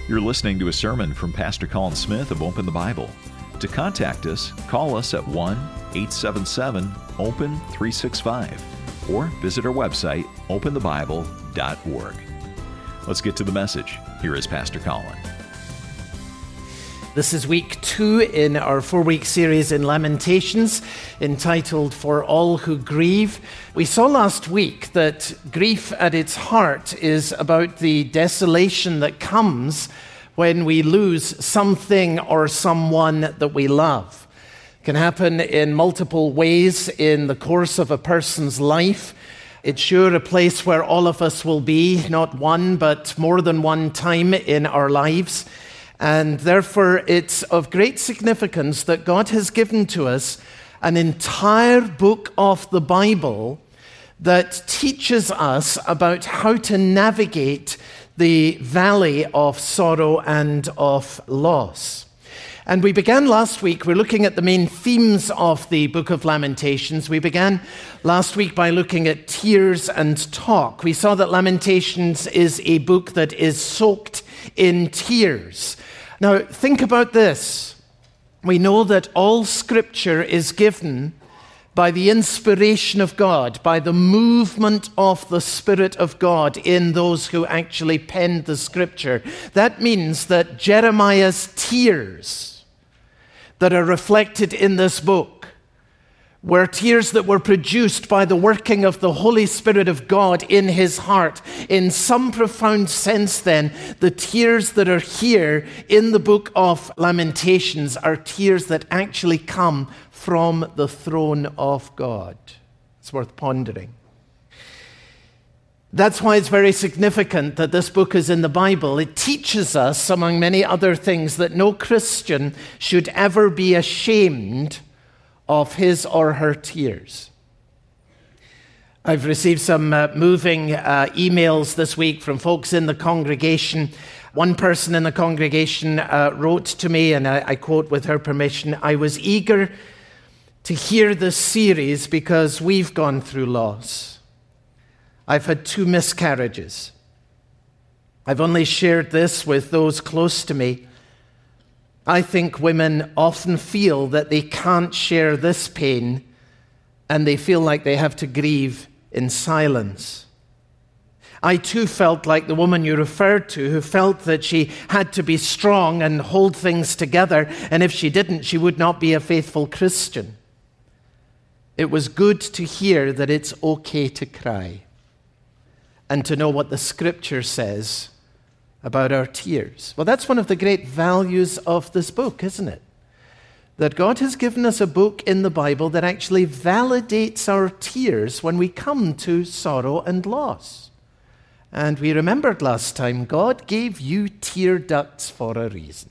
You're listening to a sermon from Pastor Colin Smith of Open the Bible. To contact us, call us at 1-877-OPEN-365 or visit our website, openthebible.org. Let's get to the message. Here is Pastor Colin. This is week 2 in our 4-week series in Lamentations, entitled For All Who Grieve. We saw last week that grief at its heart is about the desolation that comes when we lose something or someone that we love. It can happen in multiple ways in the course of a person's life. It's sure a place where all of us will be, not one, but more than one time in our lives. And therefore, it's of great significance that God has given to us an entire book of the Bible that teaches us about how to navigate the valley of sorrow and of loss. And we began last week, we're looking at the main themes of the book of Lamentations. We began last week by looking at tears and talk. We saw that Lamentations is a book that is soaked in tears. Now, think about this. We know that all Scripture is given by the inspiration of God, by the movement of the Spirit of God in those who actually penned the Scripture. That means that Jeremiah's tears that are reflected in this book were tears that were produced by the working of the Holy Spirit of God in his heart. In some profound sense, then, the tears that are here in the book of Lamentations are tears that actually come from the throne of God. It's worth pondering. That's why it's very significant that this book is in the Bible. It teaches us, among many other things, that no Christian should ever be ashamed of his or her tears. I've received some moving emails this week from folks in the congregation. One person in the congregation wrote to me, and I quote with her permission, "I was eager to hear this series because we've gone through loss. I've had 2 miscarriages. I've only shared this with those close to me. I think women often feel that they can't share this pain, and they feel like they have to grieve in silence. I too felt like the woman you referred to, who felt that she had to be strong and hold things together, and if she didn't, she would not be a faithful Christian. It was good to hear that it's okay to cry, and to know what the Scripture says about our tears." Well, that's one of the great values of this book, isn't it? That God has given us a book in the Bible that actually validates our tears when we come to sorrow and loss. And we remembered last time, God gave you tear ducts for a reason.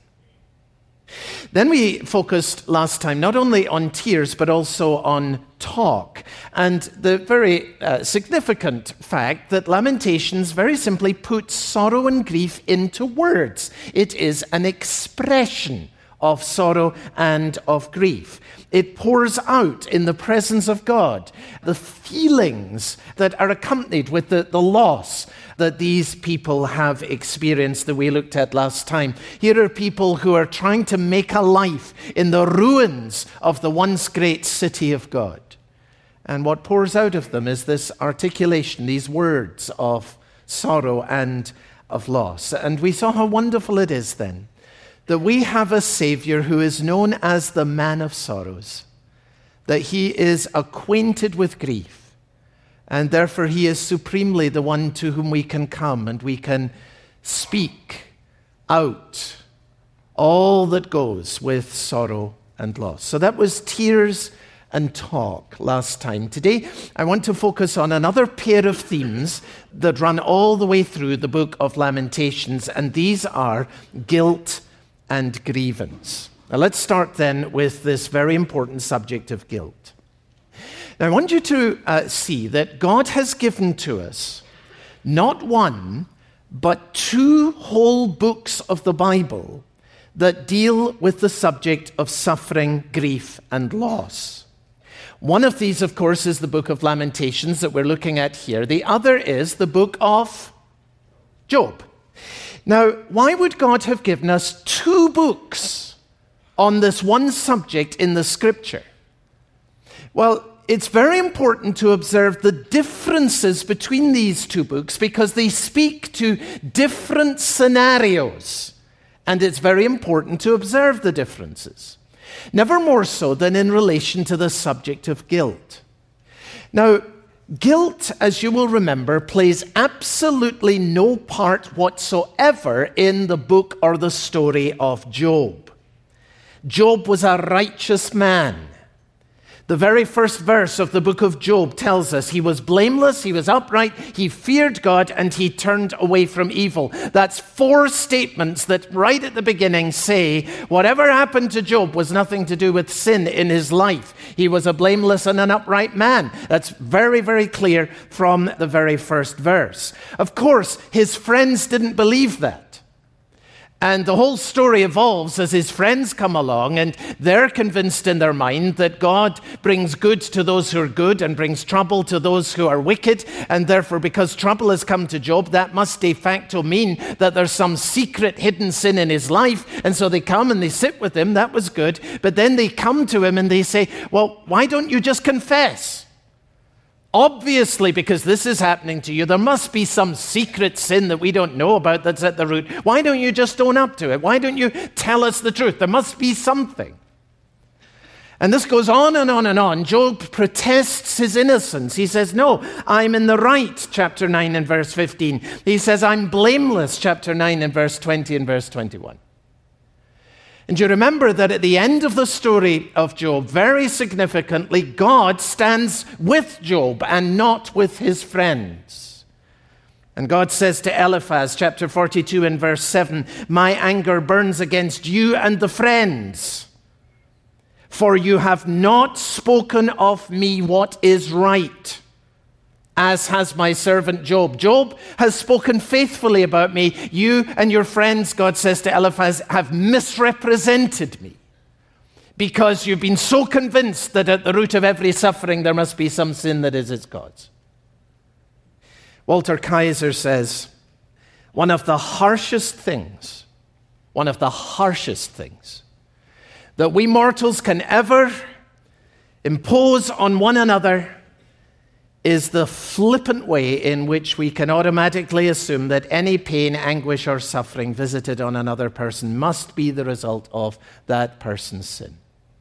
Then we focused last time not only on tears, but also on talk. And the very significant fact that Lamentations very simply puts sorrow and grief into words. It is an expression of sorrow and of grief. It pours out in the presence of God the feelings that are accompanied with the loss that these people have experienced that we looked at last time. Here are people who are trying to make a life in the ruins of the once great city of God. And what pours out of them is this articulation, these words of sorrow and of loss. And we saw how wonderful it is then that we have a Savior who is known as the Man of Sorrows, that he is acquainted with grief, and therefore he is supremely the one to whom we can come and we can speak out all that goes with sorrow and loss. So that was tears and talk last time. Today, I want to focus on another pair of themes that run all the way through the book of Lamentations, and these are guilt and grievance. Now let's start then with this very important subject of guilt. Now I want you to see that God has given to us not one, but 2 whole books of the Bible that deal with the subject of suffering, grief, and loss. One of these, of course, is the book of Lamentations that we're looking at here. The other is the book of Job. Now, why would God have given us 2 books on this one subject in the Scripture? Well, it's very important to observe the differences between these 2 books because they speak to different scenarios, and it's very important to observe the differences. Never more so than in relation to the subject of guilt. Now, guilt, as you will remember, plays absolutely no part whatsoever in the book or the story of Job. Job was a righteous man. The very first verse of the book of Job tells us he was blameless, he was upright, he feared God, and he turned away from evil. That's 4 statements that right at the beginning say whatever happened to Job was nothing to do with sin in his life. He was a blameless and an upright man. That's very, very clear from the very first verse. Of course, his friends didn't believe that. And the whole story evolves as his friends come along and they're convinced in their mind that God brings good to those who are good and brings trouble to those who are wicked. And therefore, because trouble has come to Job, that must de facto mean that there's some secret hidden sin in his life. And so they come and they sit with him. That was good. But then they come to him and they say, well, why don't you just confess? Obviously, because this is happening to you, there must be some secret sin that we don't know about that's at the root. Why don't you just own up to it? Why don't you tell us the truth? There must be something. And this goes on and on and on. Job protests his innocence. He says, no, I'm in the right, chapter 9 and verse 15. He says, I'm blameless, chapter 9 and verse 20 and verse 21. And you remember that at the end of the story of Job, very significantly, God stands with Job and not with his friends. And God says to Eliphaz, chapter 42 and verse 7, my anger burns against you and the friends, for you have not spoken of me what is right, as has my servant Job. Job has spoken faithfully about me. You and your friends, God says to Eliphaz, have misrepresented me because you've been so convinced that at the root of every suffering there must be some sin that is its cause. Walter Kaiser says, one of the harshest things that we mortals can ever impose on one another is the flippant way in which we can automatically assume that any pain, anguish, or suffering visited on another person must be the result of that person's sin.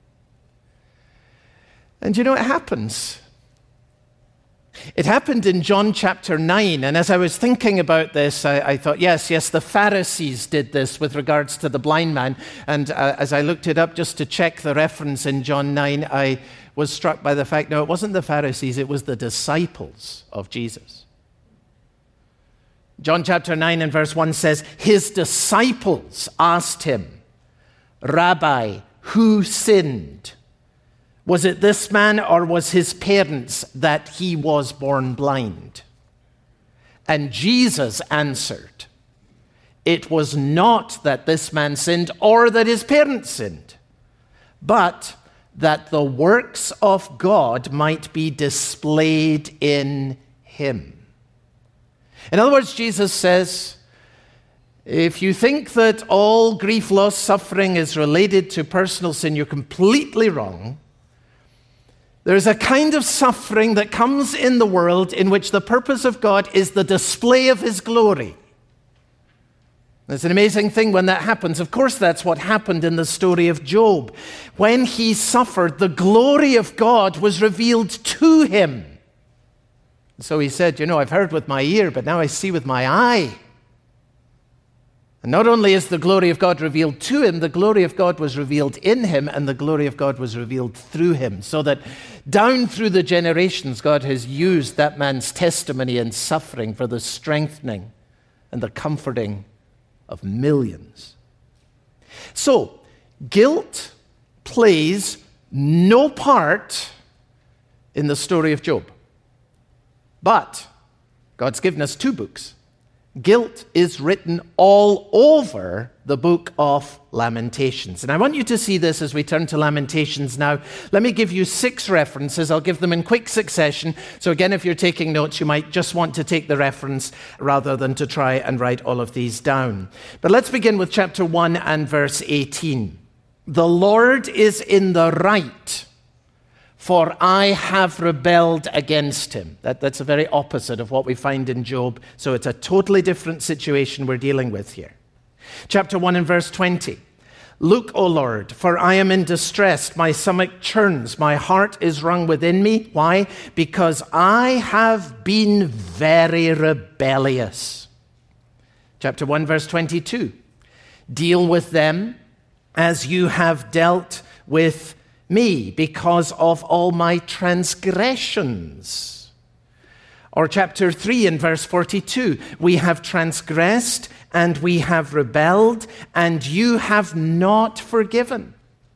And you know, it happens. It happened in John chapter 9, and as I was thinking about this, I thought, yes, the Pharisees did this with regards to the blind man. And as I looked it up just to check the reference in John 9, I was struck by the fact, no, it wasn't the Pharisees, it was the disciples of Jesus. John chapter 9 and verse 1 says, his disciples asked him, Rabbi, who sinned? Was it this man or was his parents that he was born blind? And Jesus answered, it was not that this man sinned or that his parents sinned, but that the works of God might be displayed in him. In other words, Jesus says, if you think that all grief, loss, suffering is related to personal sin, you're completely wrong. There's a kind of suffering that comes in the world in which the purpose of God is the display of his glory. It's an amazing thing when that happens. Of course, that's what happened in the story of Job. When he suffered, the glory of God was revealed to him. So he said, I've heard with my ear, but now I see with my eye. And not only is the glory of God revealed to him, the glory of God was revealed in him, and the glory of God was revealed through him. So that down through the generations, God has used that man's testimony and suffering for the strengthening and the comforting of millions. So, guilt plays no part in the story of Job. But God's given us 2 books, Guilt is written all over the book of Lamentations. And I want you to see this as we turn to Lamentations now. Let me give you 6 references. I'll give them in quick succession. So again, if you're taking notes, you might just want to take the reference rather than to try and write all of these down. But let's begin with chapter 1 and verse 18. The Lord is in the right, for I have rebelled against him. That's the very opposite of what we find in Job. So it's a totally different situation we're dealing with here. Chapter 1 and verse 20. Look, O Lord, for I am in distress. My stomach churns. My heart is wrung within me. Why? Because I have been very rebellious. Chapter 1, verse 22. Deal with them as you have dealt with me, because of all my transgressions. Or chapter 3 and verse 42, we have transgressed and we have rebelled, and you have not forgiven.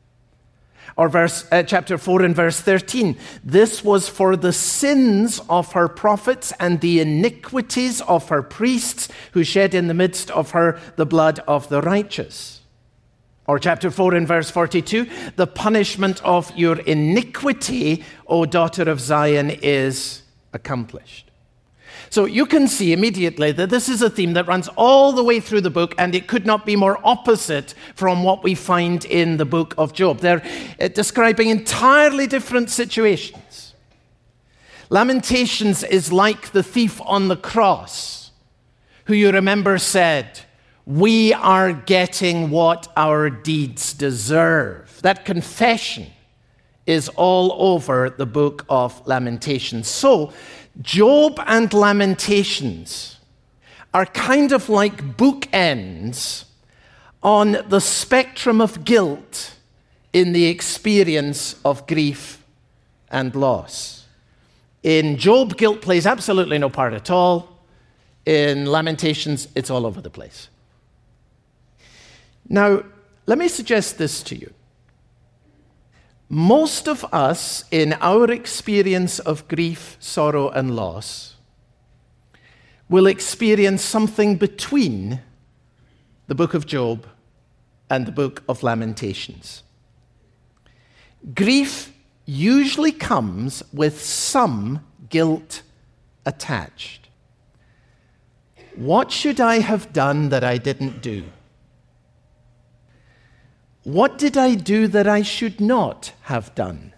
Or chapter 4 and verse 13, this was for the sins of her prophets and the iniquities of her priests, who shed in the midst of her the blood of the righteous. Or chapter 4 and verse 42, the punishment of your iniquity, O daughter of Zion, is accomplished. So you can see immediately that this is a theme that runs all the way through the book, and it could not be more opposite from what we find in the book of Job. They're describing entirely different situations. Lamentations is like the thief on the cross, who you remember said, we are getting what our deeds deserve. That confession is all over the book of Lamentations. So, Job and Lamentations are kind of like bookends on the spectrum of guilt in the experience of grief and loss. In Job, guilt plays absolutely no part at all. In Lamentations, it's all over the place. Now, let me suggest this to you. Most of us, in our experience of grief, sorrow, and loss, will experience something between the book of Job and the book of Lamentations. Grief usually comes with some guilt attached. What should I have done that I didn't do? What did I do that I should not have done?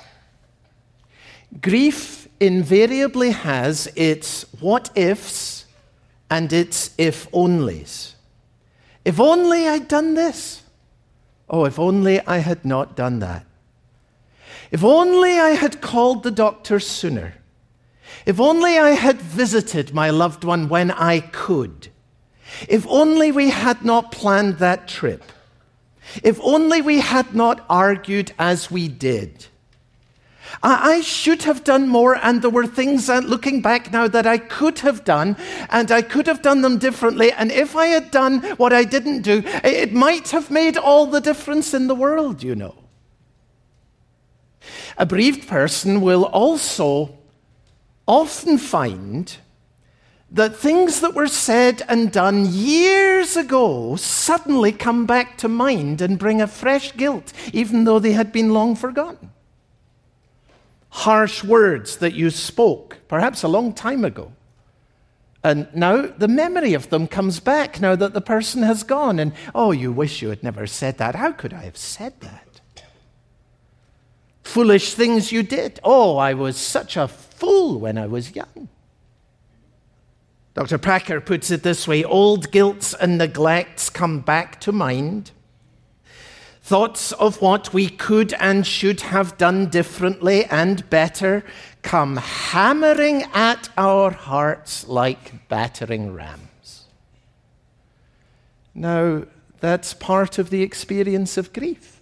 Grief invariably has its what-ifs and its if-onlys. If only I'd done this. Oh, if only I had not done that. If only I had called the doctor sooner. If only I had visited my loved one when I could. If only we had not planned that trip. If only we had not argued as we did. I should have done more, and there were things, looking back now, that I could have done, and I could have done them differently, and if I had done what I didn't do, it might have made all the difference in the world, you know. A bereaved person will also often find that things that were said and done years ago suddenly come back to mind and bring a fresh guilt, even though they had been long forgotten. Harsh words that you spoke, perhaps a long time ago. And now the memory of them comes back now that the person has gone. And, oh, you wish you had never said that. How could I have said that? Foolish things you did. Oh, I was such a fool when I was young. Dr. Packer puts it this way: old guilts and neglects come back to mind. Thoughts of what we could and should have done differently and better come hammering at our hearts like battering rams. Now, that's part of the experience of grief.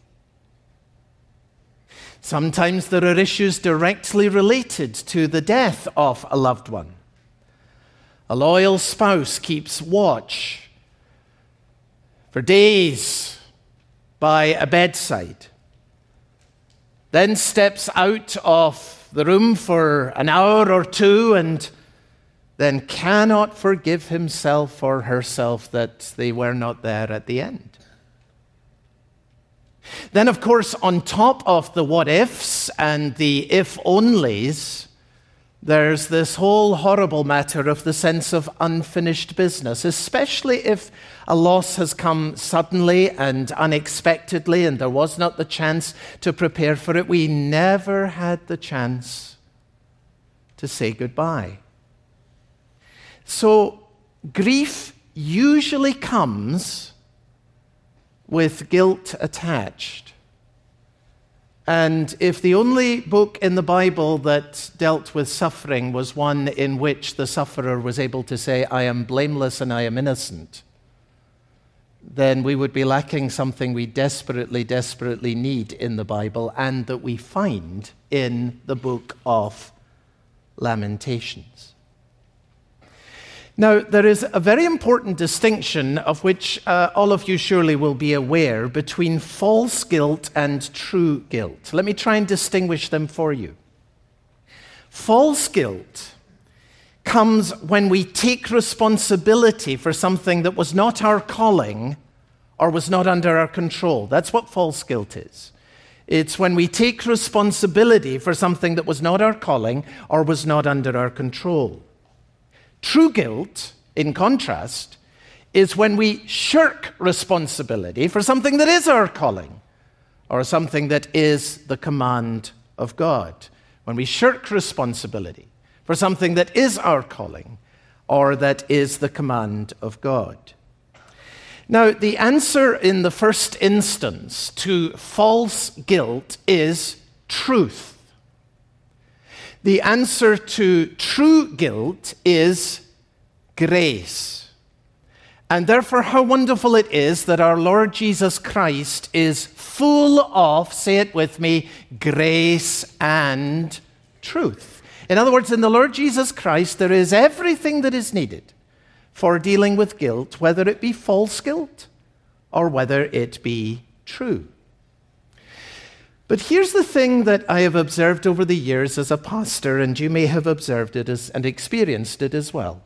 Sometimes there are issues directly related to the death of a loved one. A loyal spouse keeps watch for days by a bedside, then steps out of the room for an hour or two, and then cannot forgive himself or herself that they were not there at the end. Then, of course, on top of the what ifs and the if onlys, there's this whole horrible matter of the sense of unfinished business, especially if a loss has come suddenly and unexpectedly and there was not the chance to prepare for it. We never had the chance to say goodbye. So grief usually comes with guilt attached. And if the only book in the Bible that dealt with suffering was one in which the sufferer was able to say, I am blameless and I am innocent, then we would be lacking something we desperately, desperately need in the Bible and that we find in the book of Lamentations. Now, there is a very important distinction of which all of you surely will be aware between false guilt and true guilt. Let me try and distinguish them for you. False guilt comes when we take responsibility for something that was not our calling or was not under our control. That's what false guilt is. It's when we take responsibility for something that was not our calling or was not under our control. True guilt, in contrast, is when we shirk responsibility for something that is our calling or something that is the command of God. When we shirk responsibility for something that is our calling or that is the command of God. Now, the answer in the first instance to false guilt is truth. The answer to true guilt is grace. And therefore, how wonderful it is that our Lord Jesus Christ is full of, say it with me, grace and truth. In other words, in the Lord Jesus Christ, there is everything that is needed for dealing with guilt, whether it be false guilt or whether it be true. But here's the thing that I have observed over the years as a pastor, and you may have observed it and experienced it as well.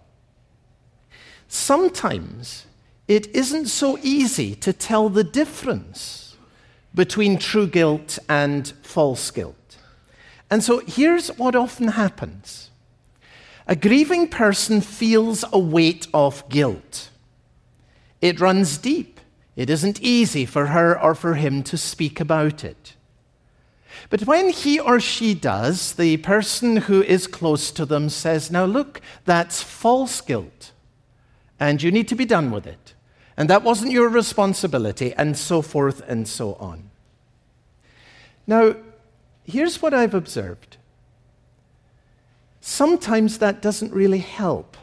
Sometimes it isn't so easy to tell the difference between true guilt and false guilt. And so here's what often happens. A grieving person feels a weight of guilt. It runs deep. It isn't easy for her or for him to speak about it. But when he or she does, the person who is close to them says, now look, that's false guilt, and you need to be done with it, and that wasn't your responsibility, and so forth and so on. Now, here's what I've observed. Sometimes that doesn't really help.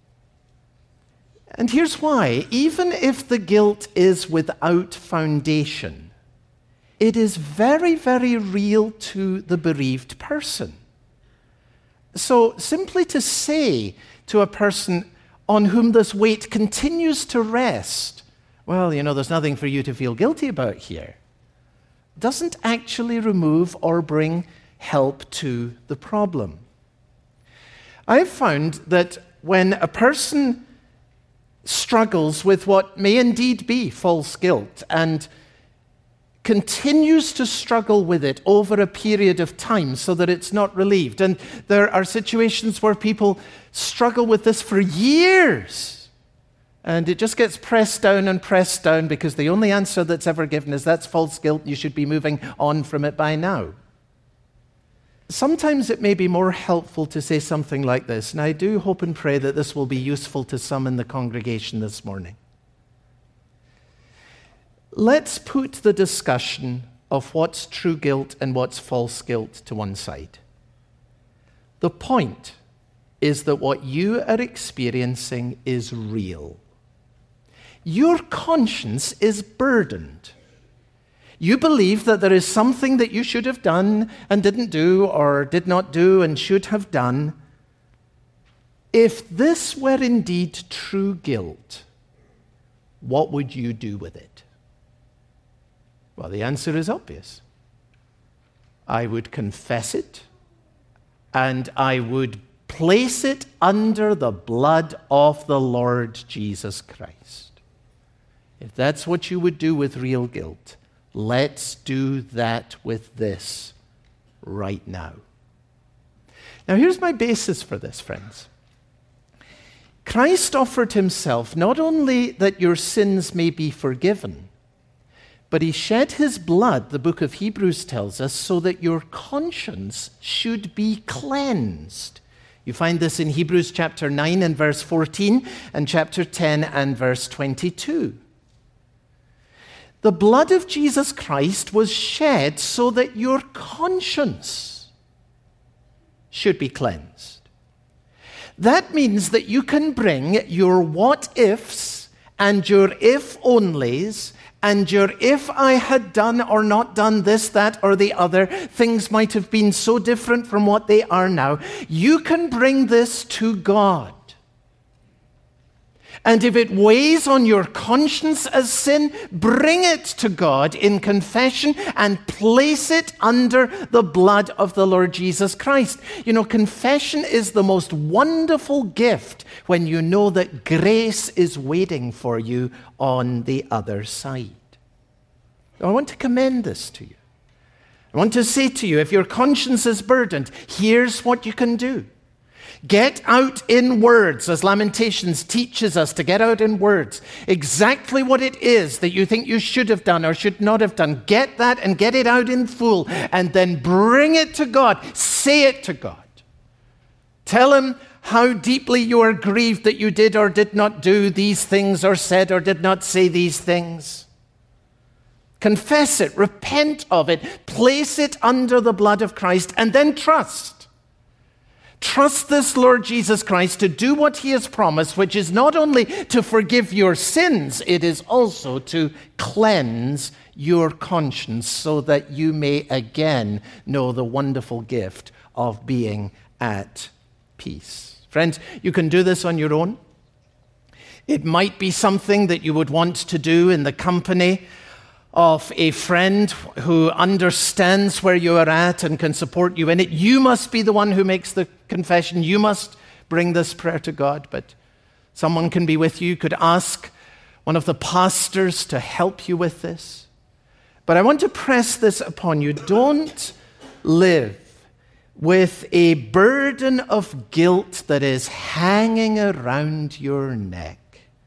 And here's why. Even if the guilt is without foundation, it is very, very real to the bereaved person. So simply to say to a person on whom this weight continues to rest, well, there's nothing for you to feel guilty about here, doesn't actually remove or bring help to the problem. I've found that when a person struggles with what may indeed be false guilt and continues to struggle with it over a period of time so that it's not relieved. And there are situations where people struggle with this for years. And it just gets pressed down because the only answer that's ever given is that's false guilt. You should be moving on from it by now. Sometimes it may be more helpful to say something like this. And I do hope and pray that this will be useful to some in the congregation this morning. Let's put the discussion of what's true guilt and what's false guilt to one side. The point is that what you are experiencing is real. Your conscience is burdened. You believe that there is something that you should have done and didn't do, or did not do and should have done. If this were indeed true guilt, what would you do with it? Well, the answer is obvious. I would confess it, and I would Place it under the blood of the Lord Jesus Christ. If that's what you would do with real guilt, let's do that with this right now. Now, here's my basis for this, friends. Christ offered himself not only that your sins may be forgiven, but he shed his blood, the book of Hebrews tells us, so that your conscience should be cleansed. You find this in Hebrews chapter 9 and verse 14 and chapter 10 and verse 22. The blood of Jesus Christ was shed so that your conscience should be cleansed. That means that you can bring your what-ifs and your if-onlys and your if I had done or not done this, that, or the other, things might have been so different from what they are now. You can bring this to God. And if it weighs on your conscience as sin, bring it to God in confession and place it under the blood of the Lord Jesus Christ. You know, confession is the most wonderful gift when you know that grace is waiting for you on the other side. I want to commend this to you. I want to say to you, if your conscience is burdened, here's what you can do. Get out in words, as Lamentations teaches us to get out in words, exactly what it is that you think you should have done or should not have done. Get that and get it out in full, and then bring it to God. Say it to God. Tell him how deeply you are grieved that you did or did not do these things or said or did not say these things. Confess it, repent of it, place it under the blood of Christ, and then trust. Trust this Lord Jesus Christ to do what he has promised, which is not only to forgive your sins, it is also to cleanse your conscience so that you may again know the wonderful gift of being at peace. Friends, you can do this on your own. It might be something that you would want to do in the company of a friend who understands where you are at and can support you in it. You must be the one who makes the confession. You must bring this prayer to God, but someone can be with you. You could ask one of the pastors to help you with this. But I want to press this upon you. Don't live with a burden of guilt that is hanging around your neck.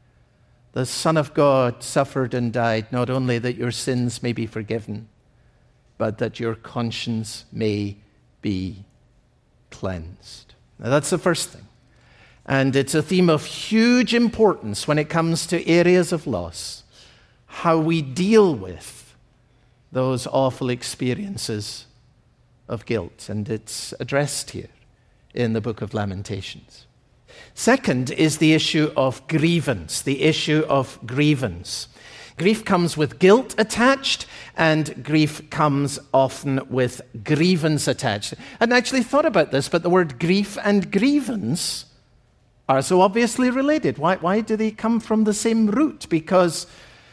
The Son of God suffered and died not only that your sins may be forgiven, but that your conscience may be cleansed. Now, that's the first thing. And it's a theme of huge importance when it comes to areas of loss, how we deal with those awful experiences of guilt. And it's addressed here in the book of Lamentations. Second is the issue of grievance, the issue of grievance. Grief comes with guilt attached, and grief comes often with grievance attached. I hadn't actually thought about this, but the word grief and grievance are so obviously related. Why do they come from the same root? Because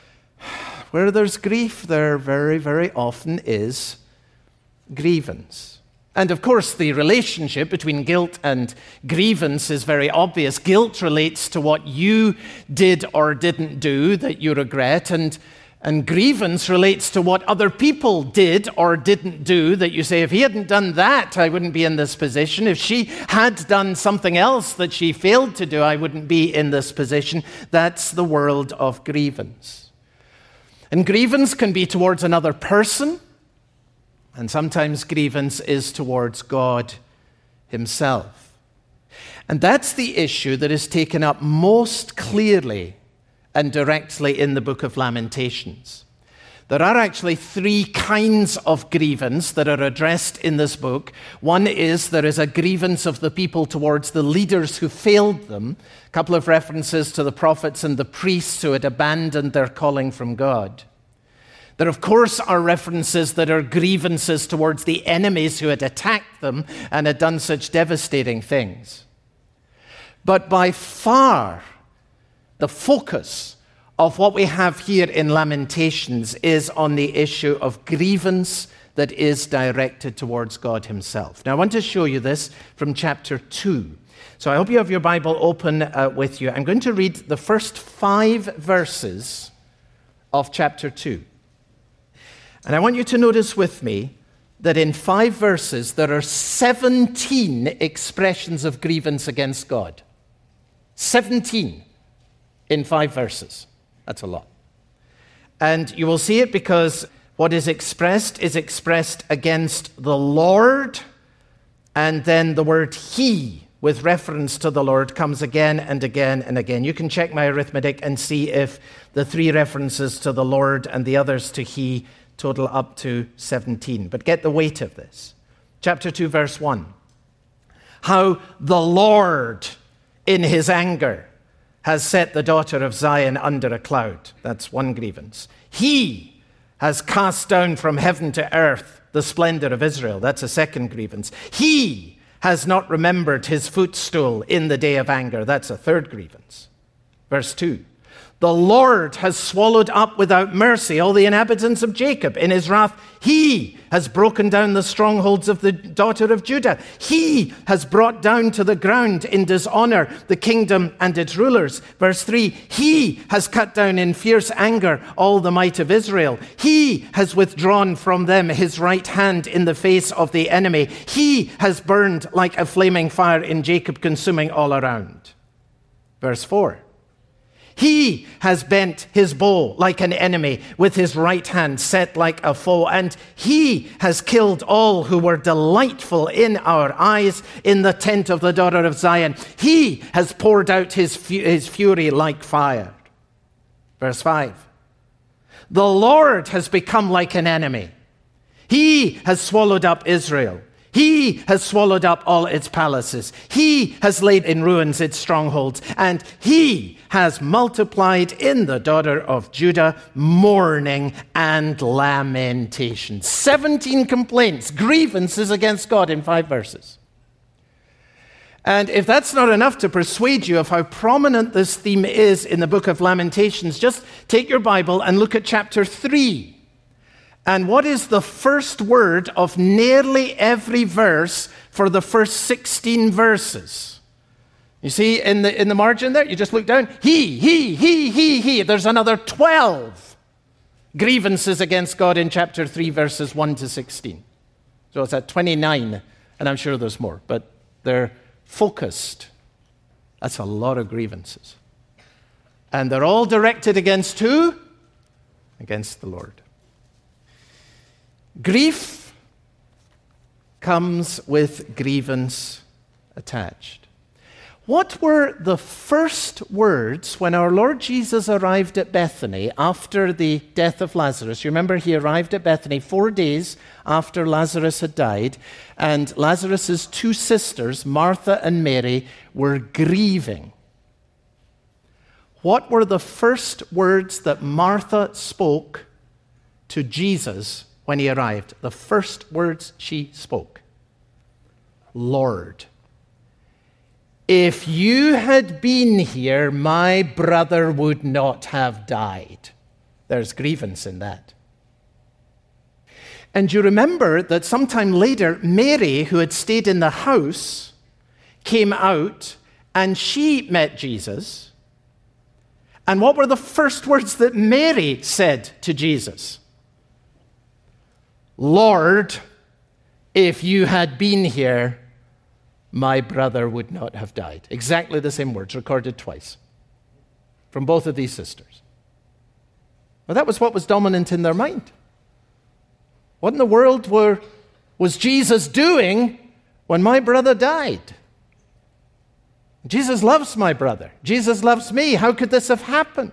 where there's grief, there very, very often is grievance. And of course, the relationship between guilt and grievance is very obvious. Guilt relates to what you did or didn't do that you regret, and grievance relates to what other people did or didn't do that you say, if he hadn't done that, I wouldn't be in this position. If she had done something else that she failed to do, I wouldn't be in this position. That's the world of grievance. And grievance can be towards another person, and sometimes grievance is towards God himself. And that's the issue that is taken up most clearly and directly in the book of Lamentations. There are actually three kinds of grievance that are addressed in this book. One is there is a grievance of the people towards the leaders who failed them. A couple of references to the prophets and the priests who had abandoned their calling from God. There, of course, are references that are grievances towards the enemies who had attacked them and had done such devastating things. But by far, the focus of what we have here in Lamentations is on the issue of grievance that is directed towards God himself. Now, I want to show you this from chapter 2. So I hope you have your Bible open with you. I'm going to read the first 5 verses of chapter 2. And I want you to notice with me that in 5 verses there are 17 expressions of grievance against God. 17 in 5 verses. That's a lot. And you will see it because what is expressed against the Lord, and then the word he with reference to the Lord comes again and again and again. You can check my arithmetic and see if the 3 references to the Lord and the others to he total up to 17. But get the weight of this. Chapter 2, verse 1. How the Lord in his anger has set the daughter of Zion under a cloud. That's one grievance. He has cast down from heaven to earth the splendor of Israel. That's a second grievance. He has not remembered his footstool in the day of anger. That's a third grievance. Verse 2. The Lord has swallowed up without mercy all the inhabitants of Jacob. In his wrath, he has broken down the strongholds of the daughter of Judah. He has brought down to the ground in dishonor the kingdom and its rulers. Verse 3, he has cut down in fierce anger all the might of Israel. He has withdrawn from them his right hand in the face of the enemy. He has burned like a flaming fire in Jacob, consuming all around. Verse 4. He has bent his bow like an enemy, with his right hand set like a foe, and he has killed all who were delightful in our eyes in the tent of the daughter of Zion. He has poured out his fury like fire. Verse 5. The Lord has become like an enemy. He has swallowed up Israel. He has swallowed up all its palaces. He has laid in ruins its strongholds. And he has multiplied in the daughter of Judah mourning and lamentation. 17 complaints, grievances against God in 5 verses. And if that's not enough to persuade you of how prominent this theme is in the book of Lamentations, just take your Bible and look at chapter 3. And what is the first word of nearly every verse for the first 16 verses? You see in the margin there, you just look down. He. There's another 12 grievances against God in chapter 3, verses 1 to 16. So it's at 29, and I'm sure there's more, but they're focused. That's a lot of grievances. And they're all directed against who? Against the Lord. Grief comes with grievance attached. What were the first words when our Lord Jesus arrived at Bethany after the death of Lazarus? You remember he arrived at Bethany 4 days after Lazarus had died, and Lazarus' 2 sisters, Martha and Mary, were grieving. What were the first words that Martha spoke to Jesus when he arrived? The first words she spoke. Lord, if you had been here, my brother would not have died. There's grievance in that. And you remember that sometime later, Mary, who had stayed in the house, came out and she met Jesus. And what were the first words that Mary said to Jesus? Lord, if you had been here, my brother would not have died. Exactly the same words, recorded twice from both of these sisters. Well, that was what was dominant in their mind. What in the world was Jesus doing when my brother died? Jesus loves my brother. Jesus loves me. How could this have happened?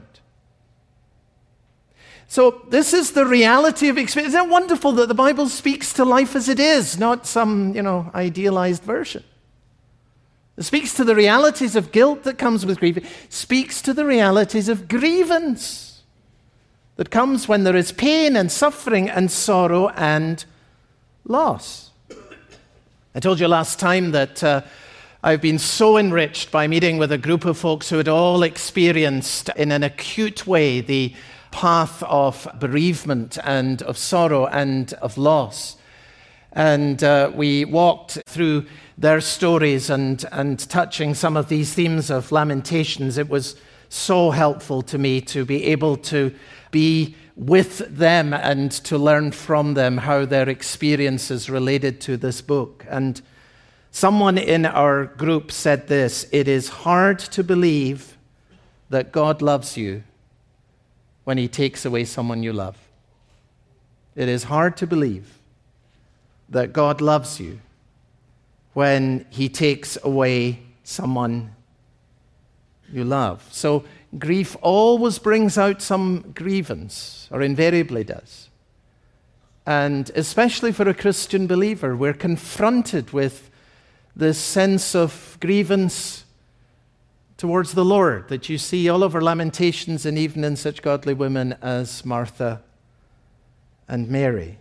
So this is the reality of experience. Isn't it wonderful that the Bible speaks to life as it is, not some, idealized version? It speaks to the realities of guilt that comes with grief. It speaks to the realities of grievance that comes when there is pain and suffering and sorrow and loss. I told you last time that I've been so enriched by meeting with a group of folks who had all experienced in an acute way the path of bereavement and of sorrow and of loss. And we walked through their stories and touching some of these themes of Lamentations. It was so helpful to me to be able to be with them and to learn from them how their experiences related to this book. And someone in our group said this: it is hard to believe that God loves you when he takes away someone you love. It is hard to believe that God loves you when he takes away someone you love. So grief always brings out some grievance, or invariably does. And especially for a Christian believer, we're confronted with this sense of grievance towards the Lord that you see all over Lamentations and even in such godly women as Martha and Mary.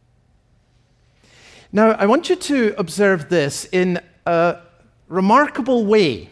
Now, I want you to observe this in a remarkable way.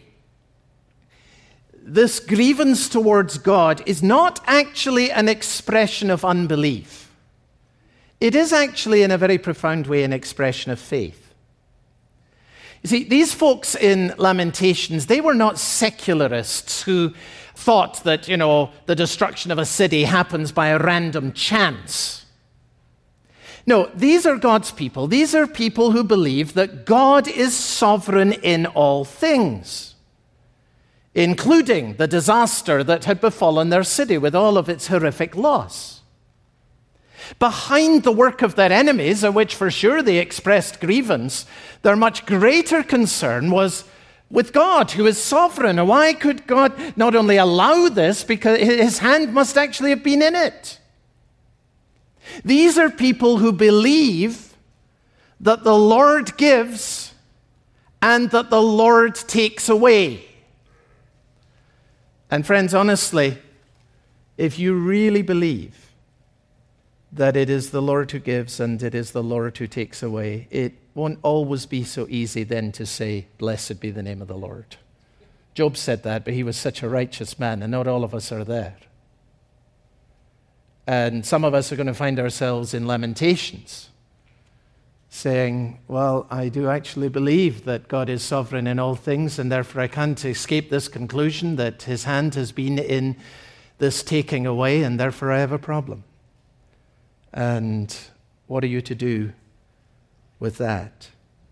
This grievance towards God is not actually an expression of unbelief. It is actually, in a very profound way, an expression of faith. You see, these folks in Lamentations, they were not secularists who thought that, the destruction of a city happens by a random chance. No, these are God's people. These are people who believe that God is sovereign in all things, including the disaster that had befallen their city with all of its horrific loss. Behind the work of their enemies, of which for sure they expressed grievance, their much greater concern was with God, who is sovereign. And why could God not only allow this, because his hand must actually have been in it? These are people who believe that the Lord gives and that the Lord takes away. And friends, honestly, if you really believe that it is the Lord who gives and it is the Lord who takes away, it won't always be so easy then to say, "Blessed be the name of the Lord." Job said that, but he was such a righteous man, and not all of us are there. And some of us are going to find ourselves in Lamentations saying, well, I do actually believe that God is sovereign in all things, and therefore I can't escape this conclusion that his hand has been in this taking away, and therefore I have a problem. And what are you to do with that?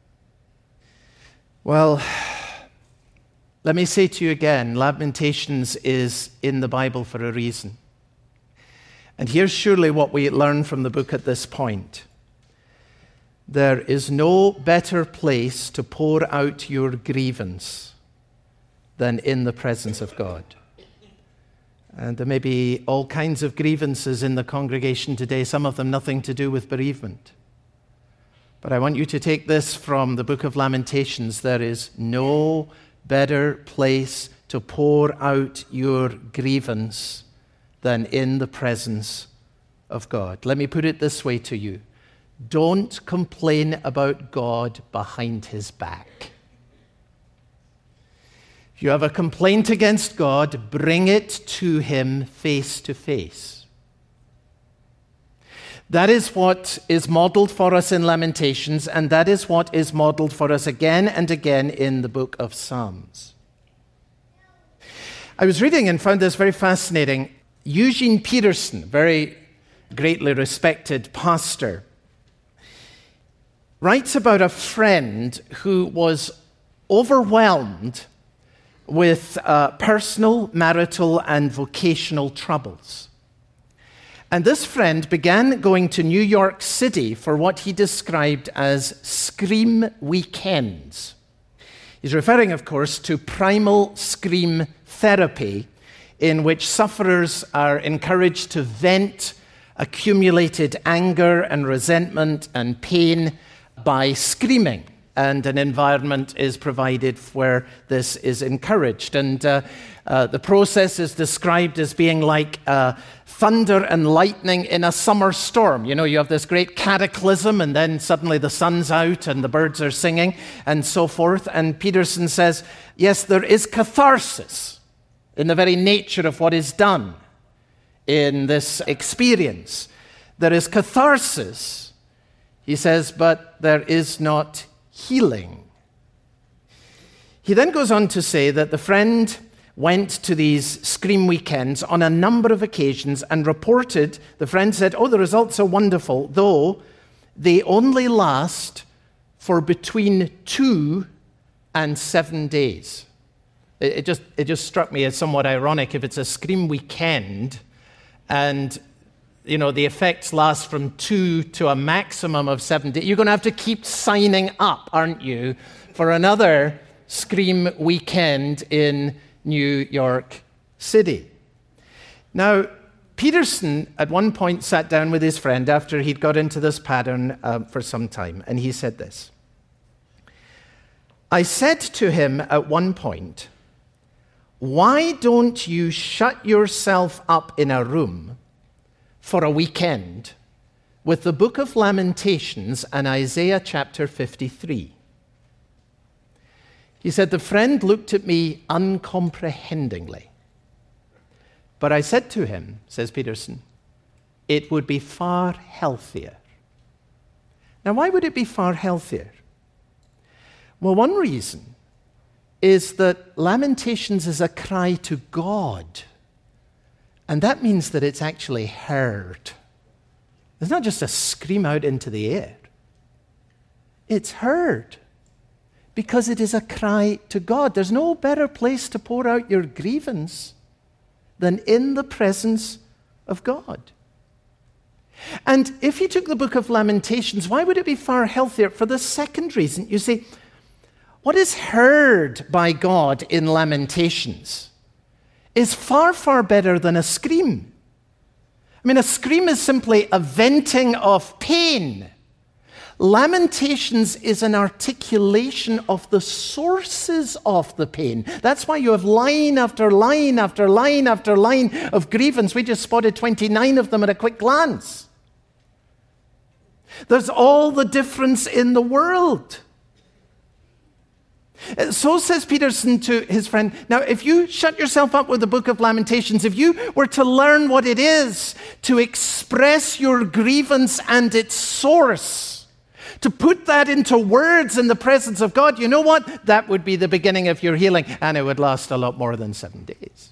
Well, let me say to you again, Lamentations is in the Bible for a reason. And here's surely what we learn from the book at this point. There is no better place to pour out your grievance than in the presence of God. And there may be all kinds of grievances in the congregation today, some of them nothing to do with bereavement. But I want you to take this from the book of Lamentations. There is no better place to pour out your grievance than in the presence of God. Let me put it this way to you. Don't complain about God behind his back. If you have a complaint against God, bring it to him face to face. That is what is modeled for us in Lamentations, and that is what is modeled for us again and again in the book of Psalms. I was reading and found this very fascinating. Eugene Peterson, very greatly respected pastor, writes about a friend who was overwhelmed with personal, marital, and vocational troubles. And this friend began going to New York City for what he described as scream weekends. He's referring, of course, to primal scream therapy, in which sufferers are encouraged to vent accumulated anger and resentment and pain by screaming. And an environment is provided where this is encouraged. And the process is described as being like thunder and lightning in a summer storm. You have this great cataclysm, and then suddenly the sun's out and the birds are singing and so forth. And Peterson says, yes, there is catharsis in the very nature of what is done in this experience. There is catharsis, he says, but there is not healing. He then goes on to say that the friend went to these Scream weekends on a number of occasions and reported, the friend said, the results are wonderful, though they only last for between 2 and 7 days. It just struck me as somewhat ironic if it's a Scream weekend and the effects last from 2 to a maximum of 7 days. You're going to have to keep signing up, aren't you, for another Scream weekend in New York City. Now, Peterson at one point sat down with his friend after he'd got into this pattern for some time, and he said this. I said to him at one point, why don't you shut yourself up in a room for a weekend with the book of Lamentations and Isaiah chapter 53? He said, the friend looked at me uncomprehendingly. But I said to him, says Peterson, it would be far healthier. Now, why would it be far healthier? Well, one reason is that Lamentations is a cry to God. And that means that it's actually heard. It's not just a scream out into the air. It's heard. Because it is a cry to God. There's no better place to pour out your grievance than in the presence of God. And if you took the book of Lamentations, why would it be far healthier? For the second reason, you see, what is heard by God in Lamentations is far, far better than a scream. I mean, a scream is simply a venting of pain. Lamentations is an articulation of the sources of the pain. That's why you have line after line after line after line of grievance. We just spotted 29 of them at a quick glance. There's all the difference in the world. So says Peterson to his friend, now if you shut yourself up with the book of Lamentations, if you were to learn what it is to express your grievance and its source, to put that into words in the presence of God, you know what? That would be the beginning of your healing, and it would last a lot more than 7 days.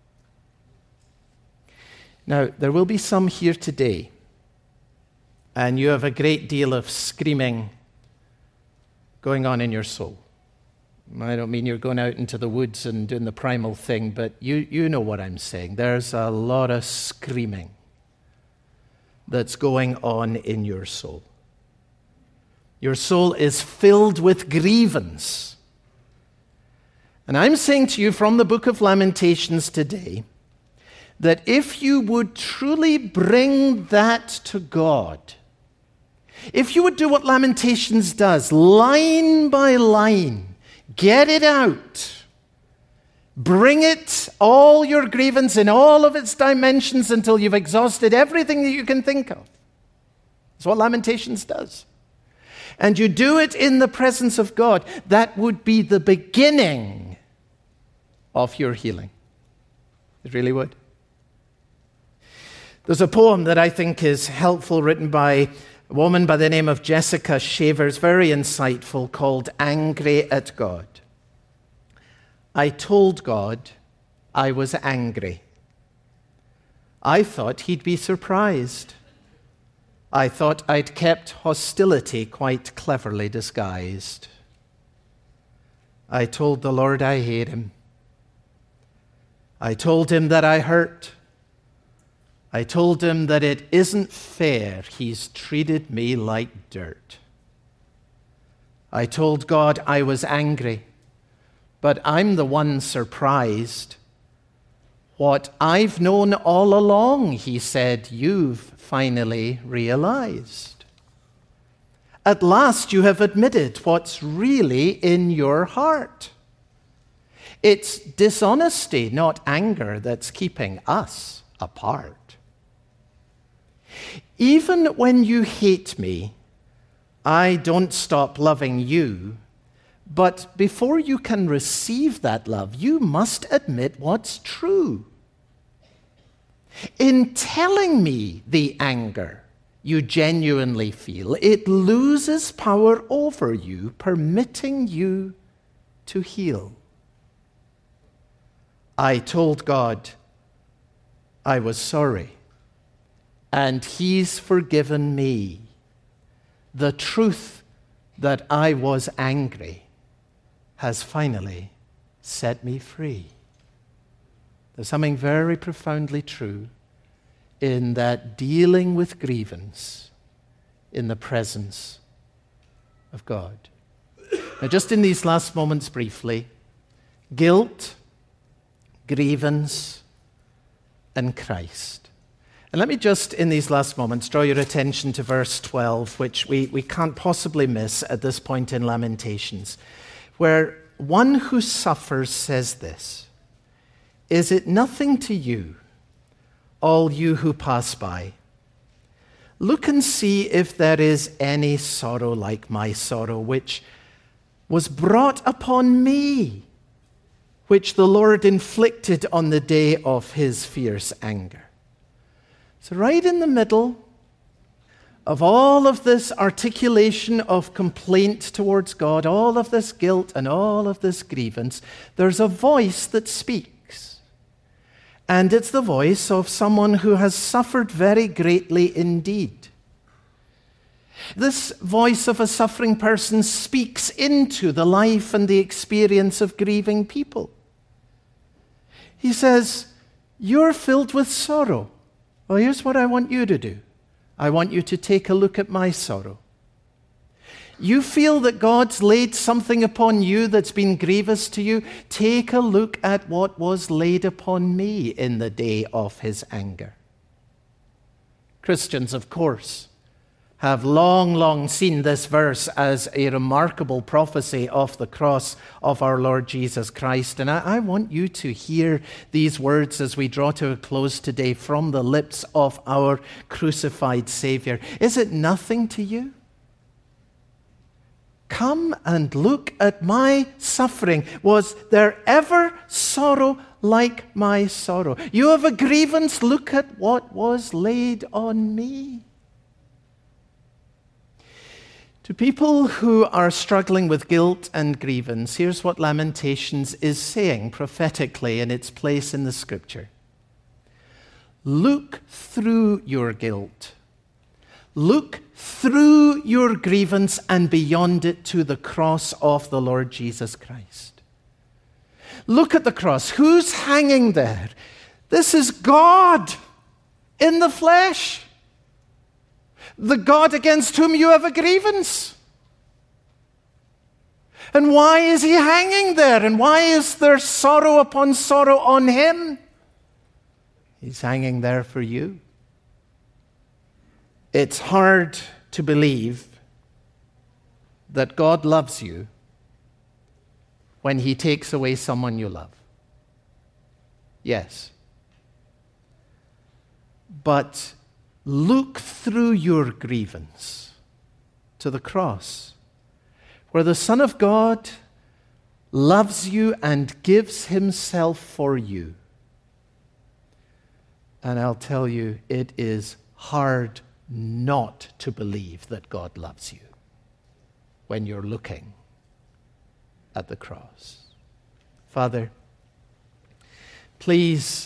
Now, there will be some here today, and you have a great deal of screaming going on in your soul. I don't mean you're going out into the woods and doing the primal thing, but you know what I'm saying. There's a lot of screaming that's going on in your soul. Your soul is filled with grievance. And I'm saying to you from the book of Lamentations today that if you would truly bring that to God, if you would do what Lamentations does, line by line, get it out, bring it, all your grievance in all of its dimensions until you've exhausted everything that you can think of. That's what Lamentations does. And you do it in the presence of God, that would be the beginning of your healing. It really would. There's a poem that I think is helpful, written by a woman by the name of Jessica Shavers, very insightful, called Angry at God. I told God I was angry. I thought he'd be surprised. I thought I'd kept hostility quite cleverly disguised. I told the Lord I hate him. I told him that I hurt. I told him that it isn't fair he's treated me like dirt. I told God I was angry, but I'm the one surprised. What I've known all along, he said, you've finally realized. At last you have admitted what's really in your heart. It's dishonesty, not anger, that's keeping us apart. Even when you hate me, I don't stop loving you. But before you can receive that love, you must admit what's true. In telling me the anger you genuinely feel, it loses power over you, permitting you to heal. I told God I was sorry, and He's forgiven me. The truth that I was angry has finally set me free. There's something very profoundly true in that dealing with grievance in the presence of God. Now, just in these last moments briefly, guilt, grievance, and Christ. And let me just, in these last moments, draw your attention to verse 12, which we can't possibly miss at this point in Lamentations, where one who suffers says this, "Is it nothing to you, all you who pass by? Look and see if there is any sorrow like my sorrow, which was brought upon me, which the Lord inflicted on the day of His fierce anger." So right in the middle of all of this articulation of complaint towards God, all of this guilt and all of this grievance, there's a voice that speaks. And it's the voice of someone who has suffered very greatly indeed. This voice of a suffering person speaks into the life and the experience of grieving people. He says, "You're filled with sorrow. Well, here's what I want you to do. I want you to take a look at my sorrow. You feel that God's laid something upon you that's been grievous to you. Take a look at what was laid upon me in the day of His anger." Christians, of course, have long seen this verse as a remarkable prophecy of the cross of our Lord Jesus Christ. And I want you to hear these words as we draw to a close today from the lips of our crucified Savior. Is it nothing to you? Come and look at my suffering. Was there ever sorrow like my sorrow? You have a grievance. Look at what was laid on me. To people who are struggling with guilt and grievance, here's what Lamentations is saying prophetically in its place in the Scripture. Look through your guilt. Look through your grievance and beyond it to the cross of the Lord Jesus Christ. Look at the cross. Who's hanging there? This is God in the flesh. The God against whom you have a grievance. And why is He hanging there? And why is there sorrow upon sorrow on Him? He's hanging there for you. It's hard to believe that God loves you when He takes away someone you love. Yes. But look through your grievance to the cross, where the Son of God loves you and gives Himself for you. And I'll tell you, it is hard not to believe that God loves you when you're looking at the cross. Father, please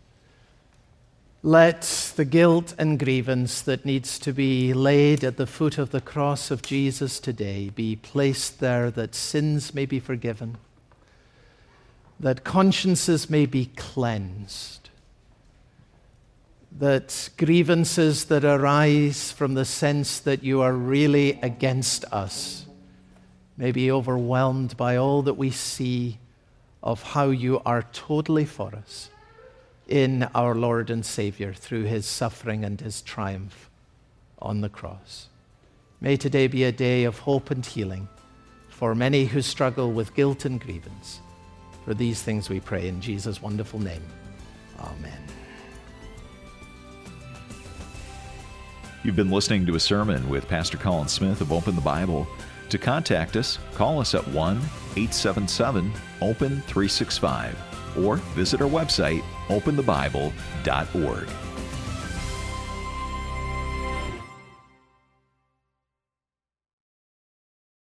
let the guilt and grievance that needs to be laid at the foot of the cross of Jesus today be placed there, that sins may be forgiven, that consciences may be cleansed, that grievances that arise from the sense that you are really against us may be overwhelmed by all that we see of how you are totally for us in our Lord and Savior through His suffering and His triumph on the cross. May today be a day of hope and healing for many who struggle with guilt and grievance. For these things we pray in Jesus' wonderful name. Amen. You've been listening to a sermon with Pastor Colin Smith of Open the Bible. To contact us, call us at 1-877-OPEN-365. or visit our website, openthebible.org.